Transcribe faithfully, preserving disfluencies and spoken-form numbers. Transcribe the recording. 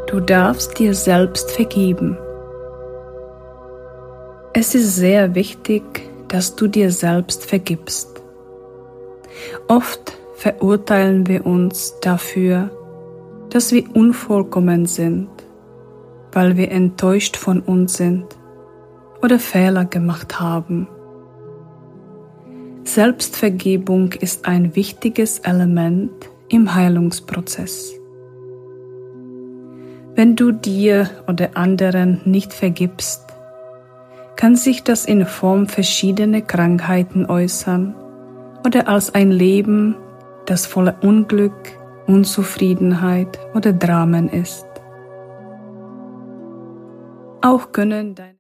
Du darfst dir selbst vergeben. Es ist sehr wichtig, dass du dir selbst vergibst. Oft verurteilen wir uns dafür, dass wir unvollkommen sind, weil wir enttäuscht von uns sind oder Fehler gemacht haben. Selbstvergebung ist ein wichtiges Element im Heilungsprozess. Wenn du dir oder anderen nicht vergibst, kann sich das in Form verschiedener Krankheiten äußern oder als ein Leben, das voller Unglück, Unzufriedenheit oder Dramen ist. Auch können deine